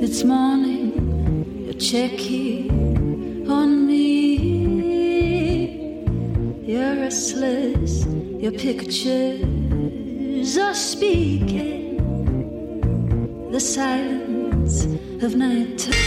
It's morning, you check in on me. You're restless, your pictures are speaking. The silence of night time.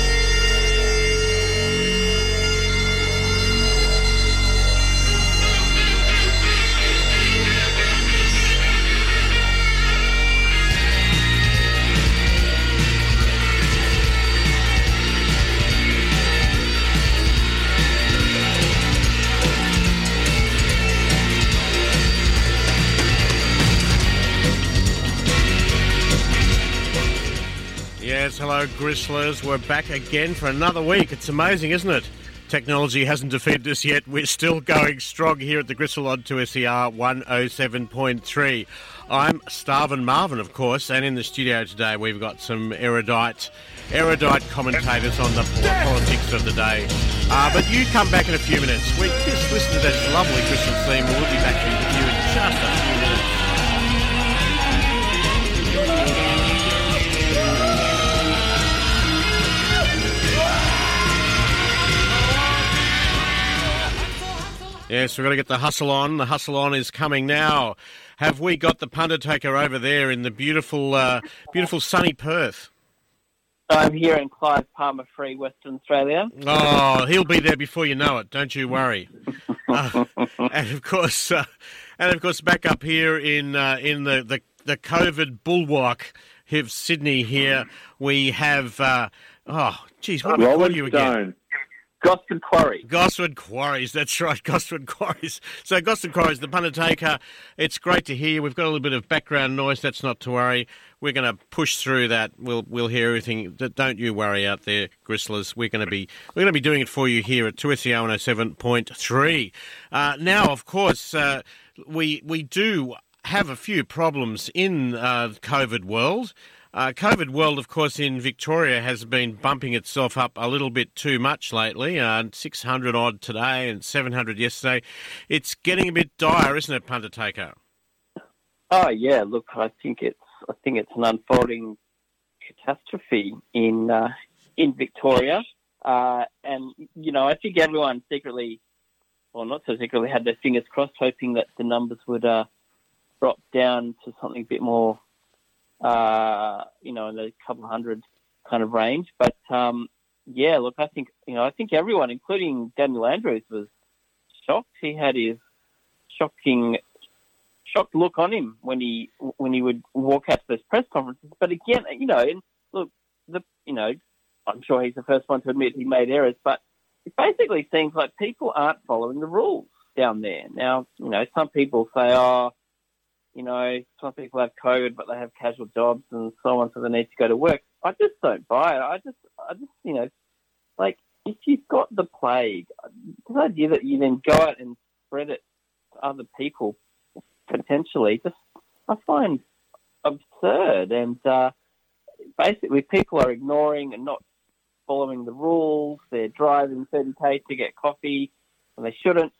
Yes, hello Gristlers. We're back again for another week. It's amazing, isn't it? Technology hasn't defeated us yet. We're still going strong here at the Gristle on 2SER 107.3. I'm Starvin Marvin, of course, and in the studio today we've got some erudite commentators on the politics of the day. But you come back in a few minutes. We just listen to that lovely Gristle theme. We'll be back with you in just a few minutes. Yes, we've got to get the hustle on. The hustle on is coming now. Have we got the punter taker over there in the beautiful sunny Perth? I'm here in Clive Palmer Free, Western Australia. Oh, he'll be there before you know it. Don't you worry. And of course, back up here in the COVID bulwark of Sydney. Here we have. What do we call you again? Gosford Quarry. Gosford Quarries, that's right, Gosford Quarries. So Gosford Quarries, the punter taker, it's great to hear. We've got a little bit of background noise, that's not to worry. We're going to push through that. We'll hear everything. Don't you worry out there, Gristlers. We're going to be doing it for you here at 2SER 107.3. Now, of course, we do have a few problems in the COVID world. COVID world, of course, in Victoria has been bumping itself up a little bit too much lately. 600 odd today and 700 yesterday. It's getting a bit dire, isn't it, punter taker? Oh yeah, look, I think it's an unfolding catastrophe in Victoria, and I think everyone secretly, or not so secretly, had their fingers crossed, hoping that the numbers would drop down to something a bit more. In the couple hundred kind of range. But, look, I think everyone, including Daniel Andrews, was shocked. He had his shocked look on him when he would walk out to those press conferences. But again, I'm sure he's the first one to admit he made errors, but it basically seems like people aren't following the rules down there. Now, some people say, some people have COVID, but they have casual jobs and so on, so they need to go to work. I just don't buy it. I just, if you've got the plague, the idea that you then go out and spread it to other people, potentially, I find absurd. And basically, people are ignoring and not following the rules. They're driving 30k to get coffee when they shouldn't.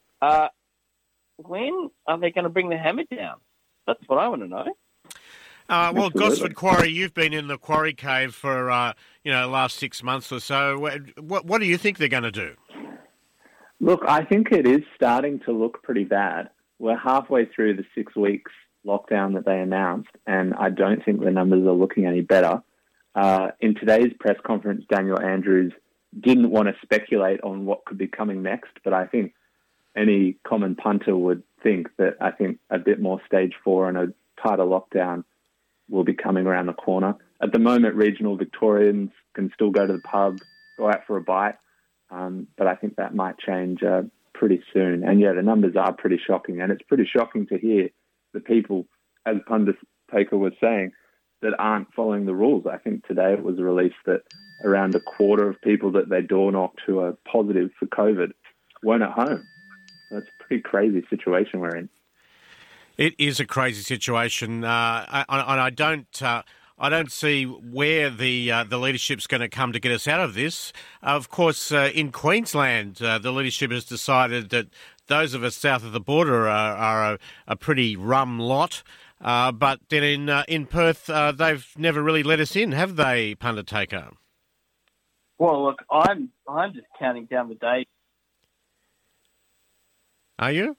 When are they going to bring the hammer down? That's what I want to know. Well, Gosford Quarry, you've been in the quarry cave for, the last 6 months or so. What do you think they're going to do? Look, I think it is starting to look pretty bad. We're halfway through the 6 weeks lockdown that they announced, and I don't think the numbers are looking any better. In today's press conference, Daniel Andrews didn't want to speculate on what could be coming next, but I think any common punter would think that a bit more stage 4 and a tighter lockdown will be coming around the corner. At the moment, regional Victorians can still go to the pub, go out for a bite, but I think that might change pretty soon. And yeah, the numbers are pretty shocking, and it's pretty shocking to hear the people, as Punter Taker was saying, that aren't following the rules. I think today it was released that around a quarter of people that they door knocked who are positive for COVID weren't at home. That's a pretty crazy situation we're in. It is a crazy situation, and I don't see where the leadership's going to come to get us out of this. Of course, in Queensland, the leadership has decided that those of us south of the border are a pretty rum lot. But then in Perth, they've never really let us in, have they, Punter Taker? Well, look, I'm just counting down the days. Are you?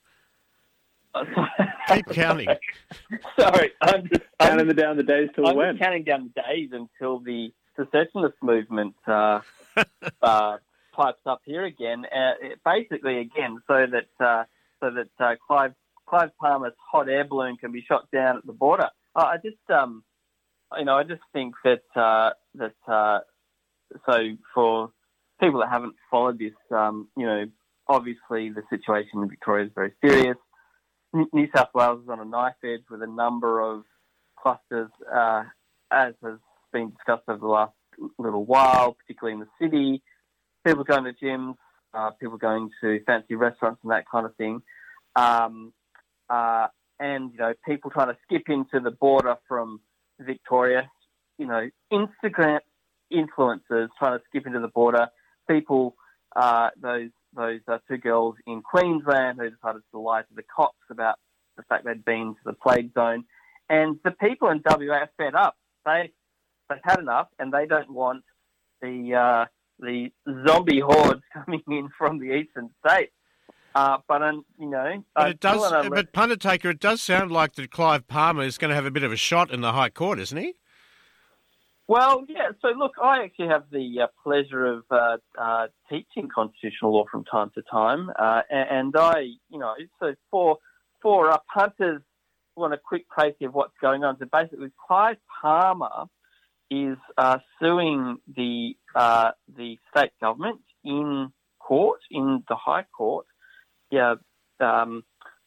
Keep counting. Sorry, I'm Counting down the days till I'm when? just counting down the days until the secessionist movement pipes up here again. Basically, again, so that Clive Palmer's hot air balloon can be shot down at the border. I just think that so for people that haven't followed this, obviously the situation in Victoria is very serious. New South Wales is on a knife edge with a number of clusters, as has been discussed over the last little while, particularly in the city. People going to gyms, people going to fancy restaurants and that kind of thing. And, people trying to skip into the border from Victoria, Instagram influencers trying to skip into the border, people, those two girls in Queensland who decided to lie to the cops about the fact they'd been to the plague zone. And the people in WA are fed up. They've had enough, and they don't want the zombie hordes coming in from the eastern states. But Punter Taker, it does sound like that Clive Palmer is going to have a bit of a shot in the High Court, isn't he? Well, yeah. So, look, I actually have the pleasure of teaching constitutional law from time to time, and I, so for punters who want a quick précis of what's going on. So, basically, Clive Palmer is suing the state government in court, in the High Court, claiming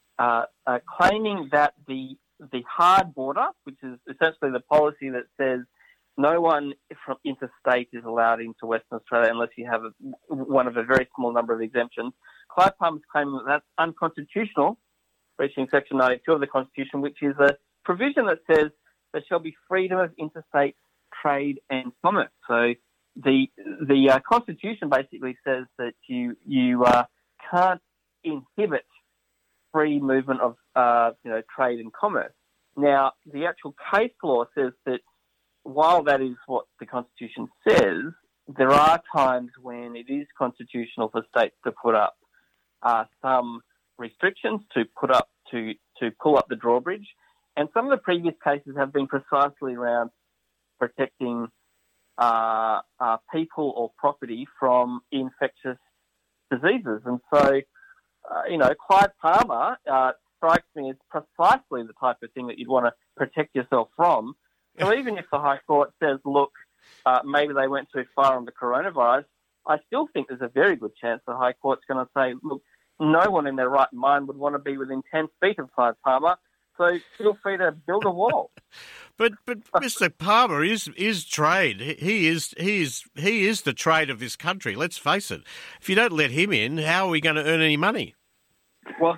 that the hard border, which is essentially the policy that says no one from interstate is allowed into Western Australia unless you have one of a very small number of exemptions. Clive Palmer is claiming that that's unconstitutional, breaching Section 92 of the Constitution, which is a provision that says there shall be freedom of interstate trade and commerce. So the Constitution basically says that you can't inhibit free movement of trade and commerce. Now, the actual case law says that while that is what the Constitution says, there are times when it is constitutional for states to put up some restrictions, to pull up the drawbridge. And some of the previous cases have been precisely around protecting people or property from infectious diseases. And so, Clive Palmer strikes me as precisely the type of thing that you'd want to protect yourself from. So even if the High Court says, look, maybe they went too far on the coronavirus, I still think there's a very good chance the High Court's going to say, look, no one in their right mind would want to be within 10 feet of Clive Palmer, so feel free to build a wall. But Mr. Palmer is trade. He is the trade of this country. Let's face it. If you don't let him in, how are we going to earn any money? Well,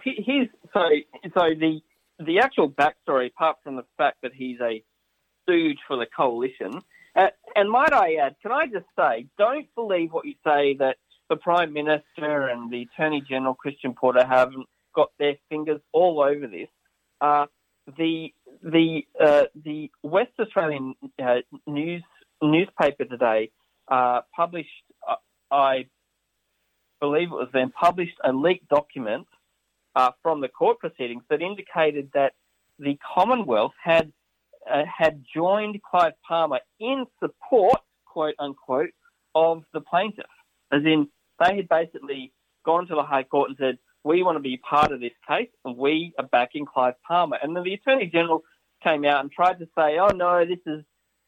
the actual backstory, apart from the fact that he's a stooge for the coalition, and might I add, can I just say, don't believe what you say that the Prime Minister and the Attorney General Christian Porter haven't got their fingers all over this. The West Australian newspaper today published, I believe it was then, published a leaked document from the court proceedings that indicated that the Commonwealth had joined Clive Palmer in support, quote unquote, of the plaintiff. As in, they had basically gone to the High Court and said, we want to be part of this case and we are backing Clive Palmer. And then the Attorney General came out and tried to say, oh no, this is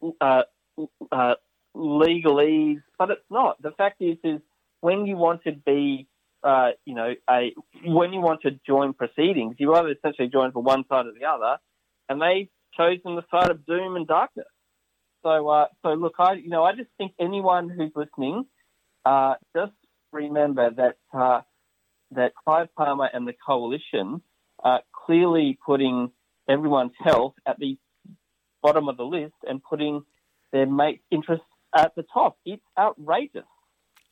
legalese, but it's not. The fact is when you want to be, when you want to join proceedings, you either essentially join for one side or the other, and they've chosen the side of doom and darkness. So look, I just think anyone who's listening, just remember that Clive Palmer and the coalition are clearly putting everyone's health at the bottom of the list and putting their mate interests at the top. It's outrageous.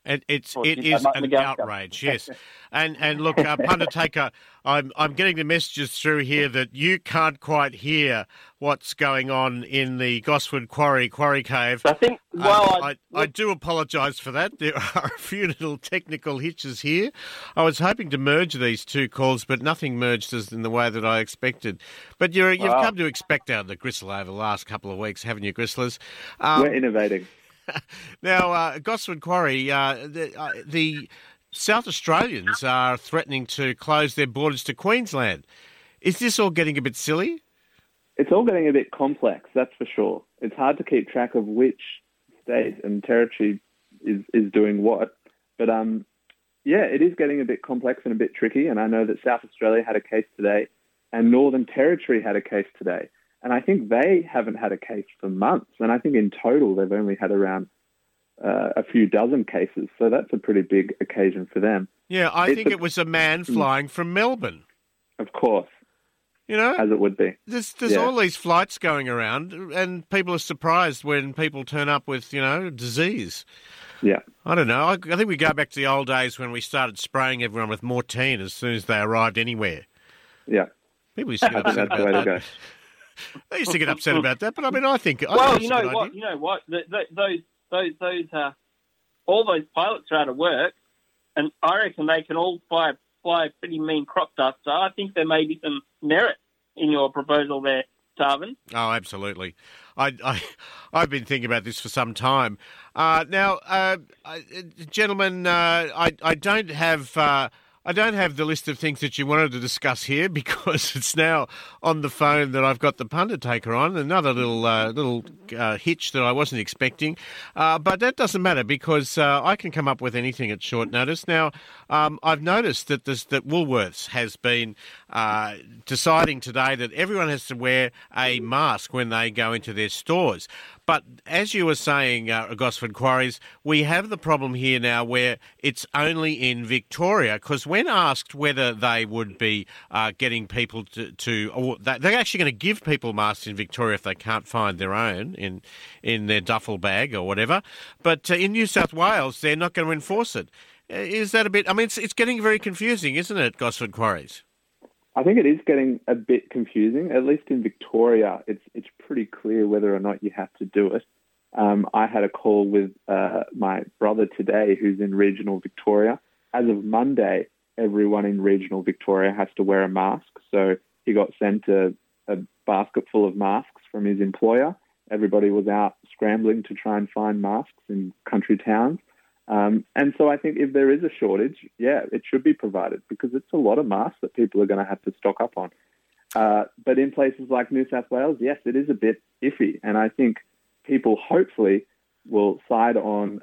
It is Martin an McGowan. outrage, yes. And look, Pundertaker, I'm getting the messages through here that you can't quite hear what's going on in the Gosford Quarry Cave. I think, I do apologise for that. There are a few little technical hitches here. I was hoping to merge these two calls, but nothing merged as in the way that I expected. But you've come to expect out of the Gristle over the last couple of weeks, haven't you, Gristlers? We're innovating. Now, Gosford Quarry, the South Australians are threatening to close their borders to Queensland. Is this all getting a bit silly? It's all getting a bit complex, that's for sure. It's hard to keep track of which state and territory is doing what. But, it is getting a bit complex and a bit tricky. And I know that South Australia had a case today and Northern Territory had a case today. And I think they haven't had a case for months. And I think in total they've only had around a few dozen cases. So that's a pretty big occasion for them. Yeah, I think it was a man flying from Melbourne. Of course. You know? As it would be. There's all these flights going around and people are surprised when people turn up with, disease. Yeah. I don't know. I think we go back to the old days when we started spraying everyone with Mortein as soon as they arrived anywhere. Yeah. People used to get upset that's the way to go. They used to get upset about that, but I mean, I think. Well, you know what? You know what? Those all those pilots are out of work, and I reckon they can all fly pretty mean crop dust. So I think there may be some merit in your proposal there, Tarvin. Oh, absolutely. I've been thinking about this for some time. Now, gentlemen, I don't have. I don't have the list of things that you wanted to discuss here because it's now on the phone that I've got the Pundertaker on. Another little hitch that I wasn't expecting. But that doesn't matter because I can come up with anything at short notice. Now, I've noticed that that Woolworths has been deciding today that everyone has to wear a mask when they go into their stores. But as you were saying, Gosford Quarries, we have the problem here now where it's only in Victoria, because when asked whether they would be getting people or they're actually going to give people masks in Victoria if they can't find their own in their duffel bag or whatever. But in New South Wales, they're not going to enforce it. Is that a bit... I mean, it's getting very confusing, isn't it, Gosford Quarries? I think it is getting a bit confusing. At least in Victoria, it's pretty clear whether or not you have to do it. I had a call with my brother today who's in regional Victoria. As of Monday, everyone in regional Victoria has to wear a mask. So he got sent a basket full of masks from his employer. Everybody was out scrambling to try and find masks in country towns. And so I think if there is a shortage, it should be provided because it's a lot of masks that people are going to have to stock up on. But in places like New South Wales, yes, it is a bit iffy. And I think people hopefully will side on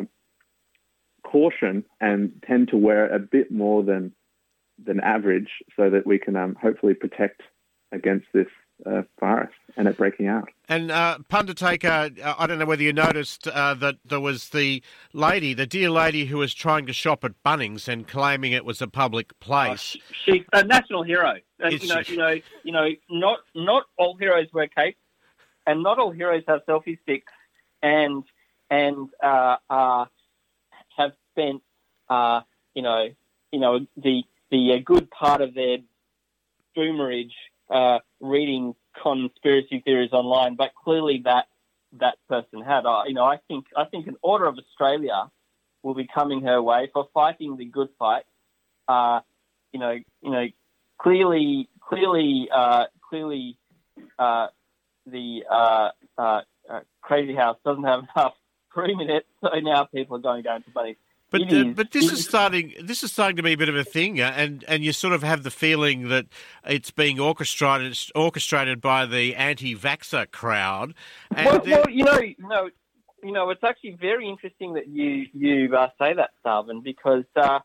caution and tend to wear a bit more than average so that we can hopefully protect against this virus and it breaking out. And Pundertaker, I don't know whether you noticed that there was the dear lady who was trying to shop at Bunnings and claiming it was a public place. She's a national hero. Not all heroes wear capes, and not all heroes have selfie sticks, and have spent the good part of their boomerage reading conspiracy theories online, but clearly that person had. I think an Order of Australia will be coming her way for fighting the good fight. Clearly, the Crazy House doesn't have enough room in it, so now people are going to Bunnies. But this is starting to be a bit of a thing, and you sort of have the feeling that it's being orchestrated by the anti-vaxxer crowd. And it's actually very interesting that you say that, Salvin, because I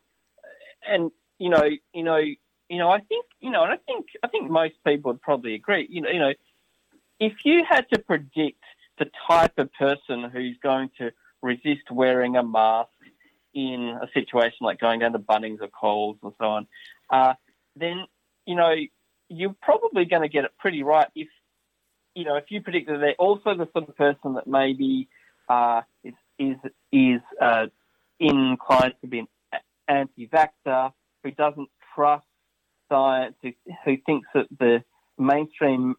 think most people would probably agree. If you had to predict the type of person who's going to resist wearing a mask in a situation like going down to Bunnings or Coles and so on, then, you're probably going to get it pretty right if you predict that they're also the sort of person that maybe is inclined to be an anti-vaxxer, who doesn't trust science, who thinks that the mainstream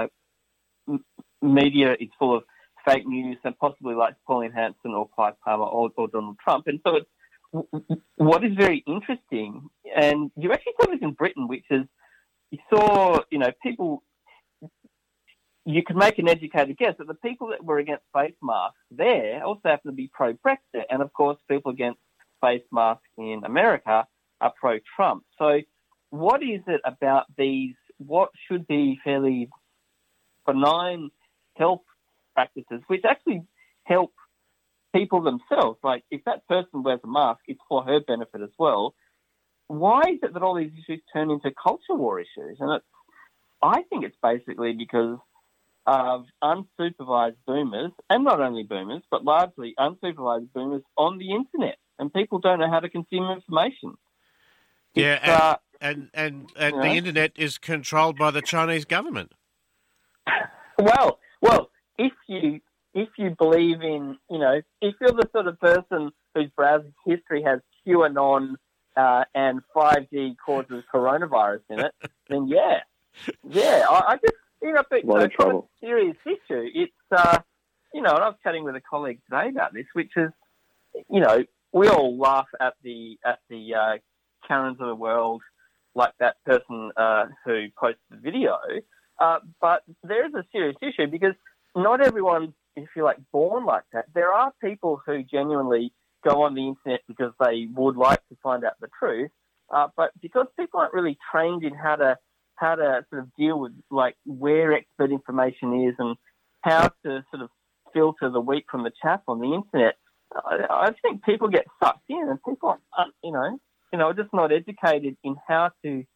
media is full of fake news and possibly like Pauline Hanson or Clive Palmer or Donald Trump. And so what is very interesting, and you actually saw this in Britain, which is you saw, people, you could make an educated guess that the people that were against face masks there also happen to be pro-Brexit. And, of course, people against face masks in America are pro-Trump. So what is it about these, what should be fairly benign health practices, which actually help people themselves? Like, if that person wears a mask, it's for her benefit as well. Why is it that all these issues turn into culture war issues? And I think it's basically because of unsupervised boomers, and not only boomers, but largely unsupervised boomers on the internet, and people don't know how to consume information. Yeah, and the internet is controlled by the Chinese government. Well, if you believe in, if you're the sort of person whose browser history has QAnon and 5G causes coronavirus in it, then yeah, I just, but from a serious issue, it's, and I was chatting with a colleague today about this, which is, we all laugh at the Karens of the world, like that person who posted the video, but there is a serious issue because not everyone, if you're born like that. There are people who genuinely go on the internet because they would like to find out the truth, but because people aren't really trained in how to sort of deal with where expert information is and how to sort of filter the wheat from the chaff on the internet, I think people get sucked in, and people are just not educated in how to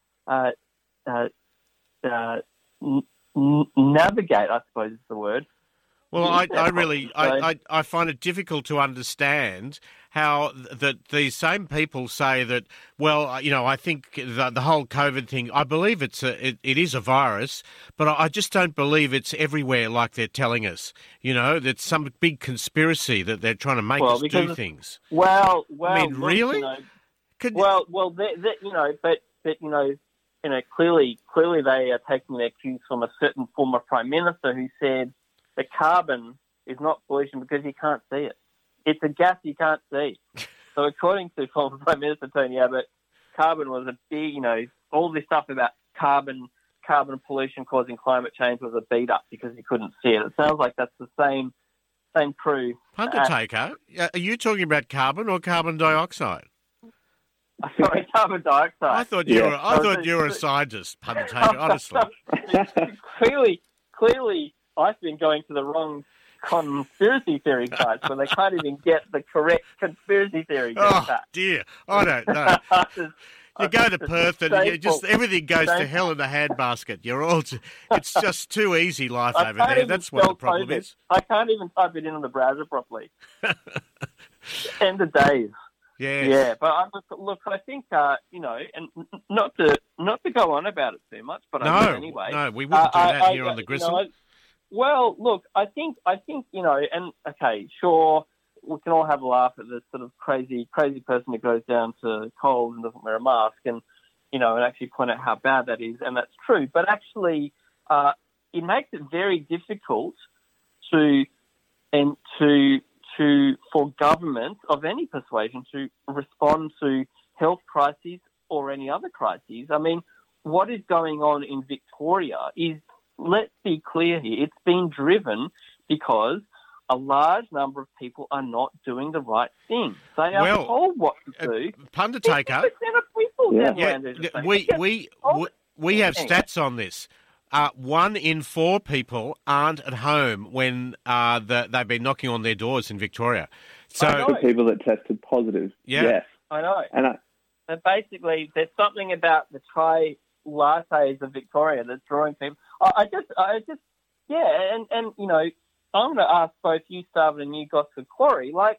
navigate, I suppose is the word. Well, I find it difficult to understand how that these same people say that, well, I think the whole COVID thing, I believe it is a virus, but I just don't believe it's everywhere like they're telling us. That's some big conspiracy that they're trying to make us do things. Well, I mean, really? But clearly they are taking their cues from a certain former prime minister who said the carbon is not pollution because you can't see it. It's a gas you can't see. So according to former Prime Minister Tony Abbott, carbon was a big, all this stuff about carbon pollution causing climate change was a beat up because you couldn't see it. It sounds like that's the same crew. Undertaker, are you talking about carbon or carbon dioxide? Sorry, carbon dioxide. I thought you were a scientist, Undertaker, honestly. Clearly, I've been going to the wrong conspiracy theory sites where they can't even get the correct conspiracy theory. Oh, dear. I don't know. You go to Perth and everything goes to hell in a handbasket. It's just too easy life over there. That's what the problem is. I can't even type it in on the browser properly. End of days. Yeah, but I think and not to go on about it too much, but I will anyway. No, we wouldn't do that here on the Gristle. Well, look, I think and okay, sure, we can all have a laugh at this sort of crazy person who goes down to Coles and doesn't wear a mask, and and actually point out how bad that is, and that's true. But actually, it makes it very difficult for governments of any persuasion to respond to health crises or any other crises. I mean, what is going on in Victoria is, let's be clear here, it's been driven because a large number of people are not doing the right thing. They are told what to do. Pundertaker, 50% of people we have stats on this. 1 in 4 people aren't at home when they've been knocking on their doors in Victoria. So the people that tested positive. Yeah. Yes. I know. And basically, there's something about the chai lattes of Victoria that's drawing people. I'm going to ask both you, Starvin, and you, Gosford Quarry, when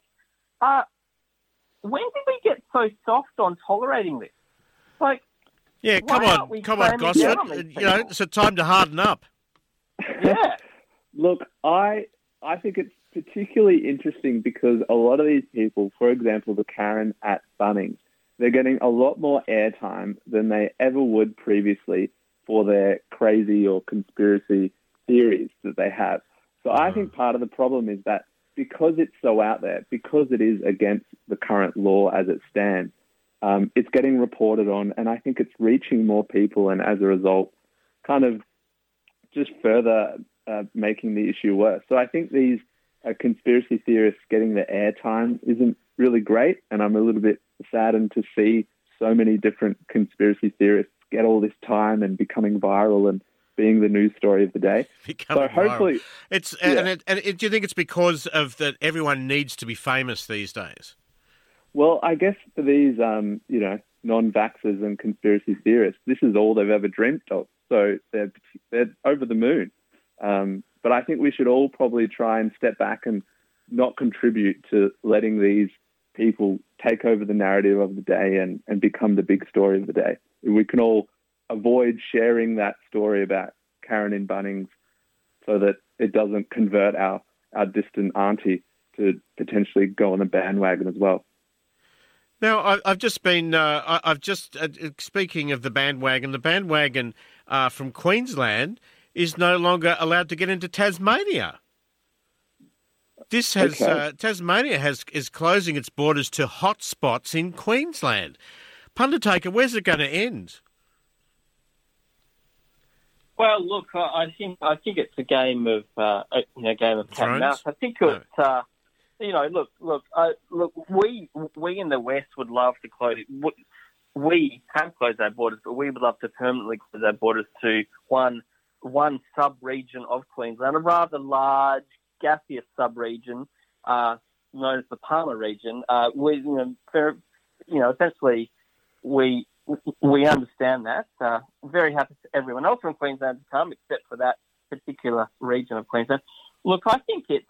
did we get so soft on tolerating this? Yeah, come on, Gosford. It's a time to harden up. Yeah. Look, I think particularly interesting because a lot of these people, for example, the Karen at Bunnings, they're getting a lot more airtime than they ever would previously for their crazy or conspiracy theories that they have. So I think part of the problem is that because it's so out there, because it is against the current law as it stands, it's getting reported on, and I think it's reaching more people, and as a result, kind of just further making the issue worse. So I think these conspiracy theorists getting the airtime isn't really great, and I'm a little bit saddened to see so many different conspiracy theorists get all this time and becoming viral and being the news story of the day. Becoming so hopefully, viral. It's do you think it's because of that everyone needs to be famous these days? Well, I guess for these, non-vaxxers and conspiracy theorists, this is all they've ever dreamt of. So they're over the moon. But I think we should all probably try and step back and not contribute to letting these people take over the narrative of the day and become the big story of the day. We can all avoid sharing that story about Karen in Bunnings so that it doesn't convert our distant auntie to potentially go on a bandwagon as well. Now, I've just been, speaking of the bandwagon from Queensland is no longer allowed to get into Tasmania. This has Tasmania is closing its borders to hotspots in Queensland. Pundertaker, where's it going to end? Well, look, I think it's a game of cat and mouse. I think it's we in the West would love to close it. We have closed our borders, but we would love to permanently close our borders to one sub-region of Queensland, a rather large, gaseous sub-region known as the Palmer region. Essentially, we understand that. Very happy for everyone else from Queensland to come, except for that particular region of Queensland. Look, I think it's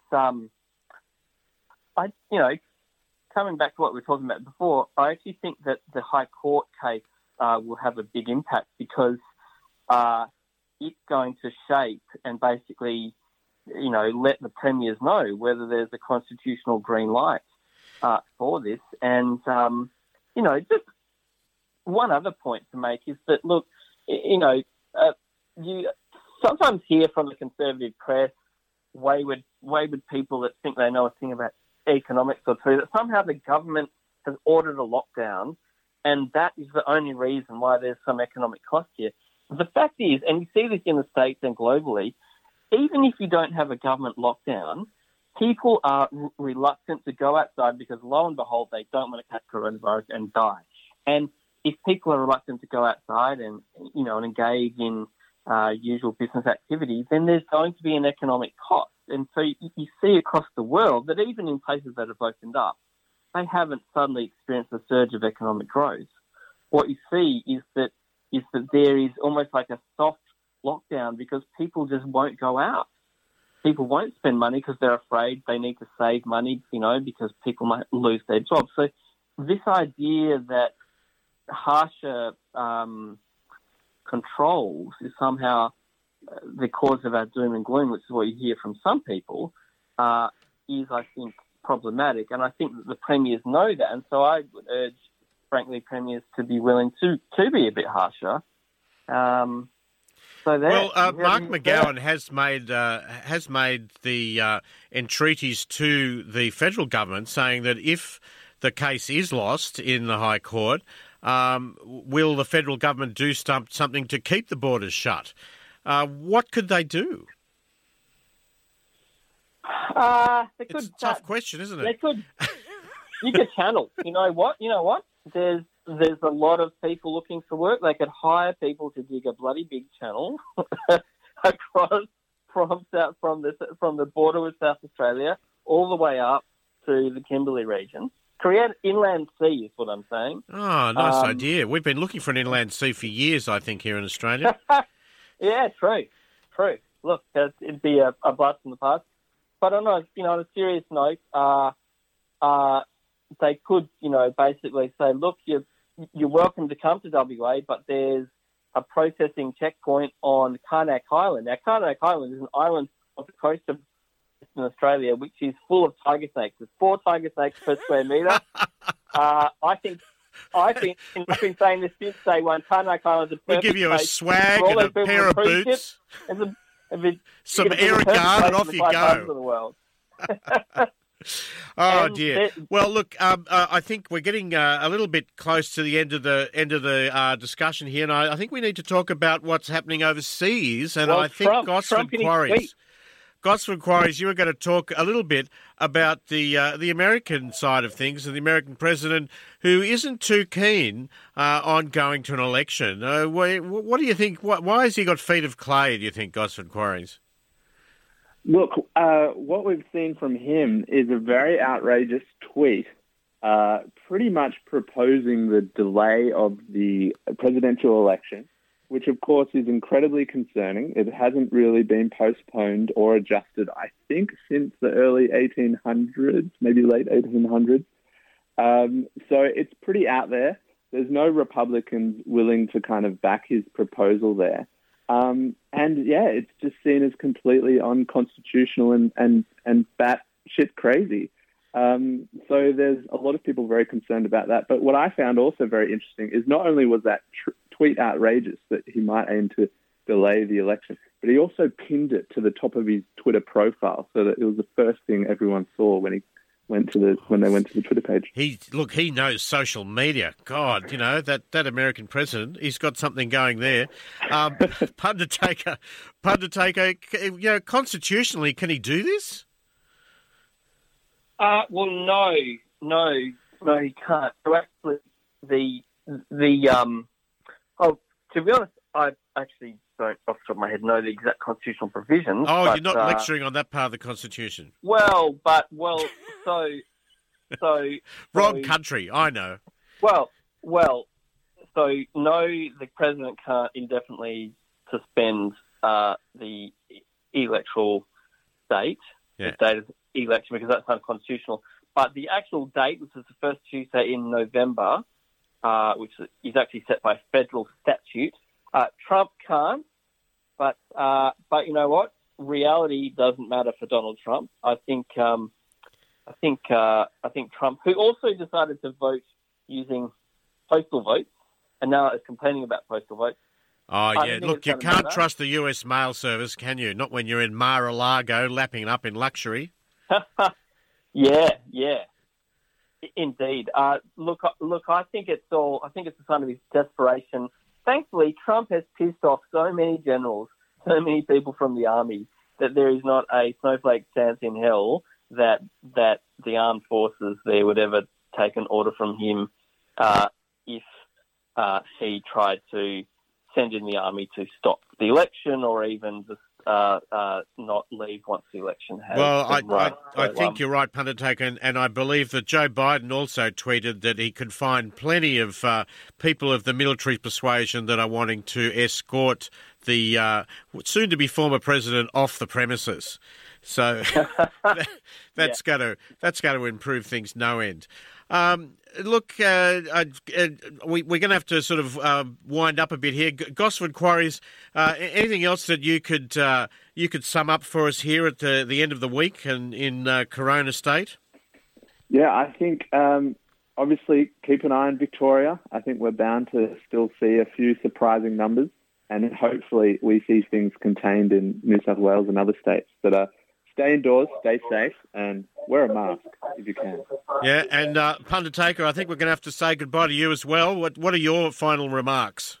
coming back to what we were talking about before, I actually think that the High Court case will have a big impact because it's going to shape and basically, let the premiers know whether there's a constitutional green light for this. And, just one other point to make is that, look, you sometimes hear from the conservative press wayward people that think they know a thing about economics or two, that somehow the government has ordered a lockdown and that is the only reason why there's some economic cost here. The fact is, and you see this in the States and globally, even if you don't have a government lockdown, people are reluctant to go outside because, lo and behold, they don't want to catch coronavirus and die. And if people are reluctant to go outside and engage in usual business activities, then there's going to be an economic cost. And so you see across the world that even in places that have opened up, they haven't suddenly experienced a surge of economic growth. What you see is that there is almost like a soft lockdown because people just won't go out. People won't spend money because they're afraid they need to save money, because people might lose their jobs. So this idea that harsher controls is somehow the cause of our doom and gloom, which is what you hear from some people, is, I think, problematic. And I think that the premiers know that. And so I would urge, frankly, premiers to be willing to be a bit harsher. Mark McGowan has made the entreaties to the federal government saying that if the case is lost in the High Court, will the federal government do something to keep the borders shut? What could they do? It's a tough question, isn't it? They could. You could channel. You know what? There's a lot of people looking for work. They could hire people to dig a bloody big channel across from the border with South Australia all the way up to the Kimberley region. Create inland sea is what I'm saying. Oh, nice idea. We've been looking for an inland sea for years, I think, here in Australia. Yeah, true. Look, it'd be a blast from the past. But on a serious note, they could, basically say, look, you're welcome to come to WA, but there's a processing checkpoint on Karnak Island. Now, Karnak Island is an island off the coast in Australia, which is full of tiger snakes. There's 4 tiger snakes per square metre. I've been saying this since day one. Tarnak Island's a perfect We'll give you a place swag for all and a those people pair on of cruise boots, ships. some air guard, and off you go. Of the world. Oh And dear. Well, look, I think we're getting a little bit close to the end of the discussion here, and I think we need to talk about what's happening overseas. And I think Gosford Quarries, you were going to talk a little bit about the American side of things and the American president who isn't too keen on going to an election. What do you think? Why has he got feet of clay, do you think, Gosford Quarries? Look, what we've seen from him is a very outrageous tweet, pretty much proposing the delay of the presidential election, which of course is incredibly concerning. It hasn't really been postponed or adjusted, I think, since the early 1800s, maybe late 1800s. So it's pretty out there. There's no Republicans willing to kind of back his proposal there. And yeah, it's just seen as completely unconstitutional and batshit crazy. So there's a lot of people very concerned about that. But what I found also very interesting is not only was that tweet outrageous that he might aim to delay the election, but he also pinned it to the top of his Twitter profile so that it was the first thing everyone saw when they went to the Twitter page. He knows social media. God, that American president, he's got something going there. Pundertaker, constitutionally, can he do this? Well, no, he can't. So actually, to be honest, I actually don't, off the top of my head, know the exact constitutional provisions. Oh, but, you're not lecturing on that part of the Constitution. Wrong country, I know. So no, the president can't indefinitely suspend the electoral date, the date of the election, because that's unconstitutional. But the actual date, which is the first Tuesday in November, which is actually set by federal statute, Trump can't. But you know what? Reality doesn't matter for Donald Trump. I think Trump, who also decided to vote using postal votes, and now is complaining about postal votes. Oh yeah, look, you can't trust the U.S. mail service, can you? Not when you're in Mar-a-Lago, lapping up in luxury. Yeah, indeed. Look, I think it's a sign of his desperation. Thankfully, Trump has pissed off so many generals, so many people from the army, that there is not a snowflake chance in hell that the armed forces there would ever take an order from him if he tried to send in the army to stop the election or even just not leave once the election has. Well, I think you're right, Pundertaker, and I believe that Joe Biden also tweeted that he could find plenty of people of the military persuasion that are wanting to escort the soon-to-be former president off the premises. So that's going to improve things no end. Look, we're going to have to sort of wind up a bit here. Gosford Quarries, anything else that you could sum up for us here at the end of the week and in Corona State? Yeah, I think obviously keep an eye on Victoria. I think we're bound to still see a few surprising numbers, and hopefully we see things contained in New South Wales and other states that are stay indoors, stay safe, and wear a mask if you can. Yeah, and Pundertaker, I think we're going to have to say goodbye to you as well. What are your final remarks?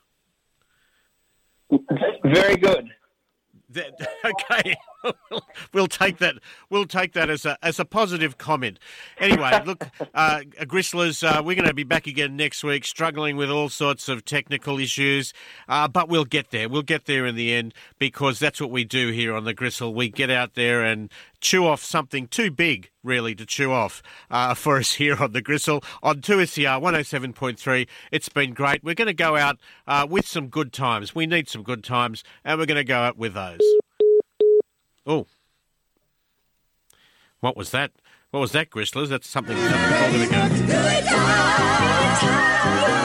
Very good. Okay, we'll take that. We'll take that as a positive comment. Anyway, look, Gristlers, we're going to be back again next week, struggling with all sorts of technical issues, but we'll get there. We'll get there in the end, because that's what we do here on the Gristle. We get out there and chew off something too big, really, to chew off for us here on the Gristle on 2SER 107.3. It's been great. We're going to go out with some good times. We need some good times, and we're going to go out with those. Oh, what was that? What was that, Gristlers? That's something. I'm going to go.